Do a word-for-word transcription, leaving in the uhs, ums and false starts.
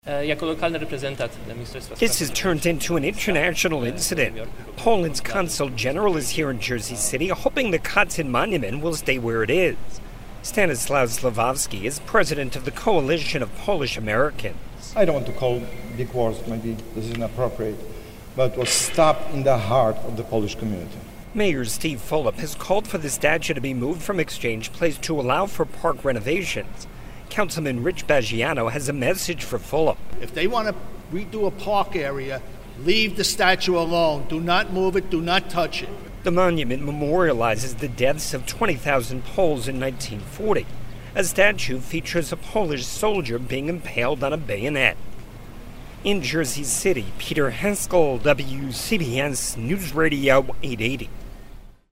This has turned into an international incident. Poland's consul general is here in Jersey City, hoping the Katyń monument will stay where it is. Stanislaw Slavowski is president of the Coalition of Polish Americans. I don't want to call big words, maybe this is inappropriate, but it was stopped in the heart of the Polish community. Mayor Steve Fulop has called for the statue to be moved from Exchange Place to allow for park renovations. Councilman Rich Baggiano has a message for Fulop. If they want to redo a park area, leave the statue alone. Do not move it. Do not touch it. The monument memorializes the deaths of twenty thousand Poles in nineteen forty. A statue features a Polish soldier being impaled on a bayonet. In Jersey City, Peter Haskell, W C B S News Radio eight eighty.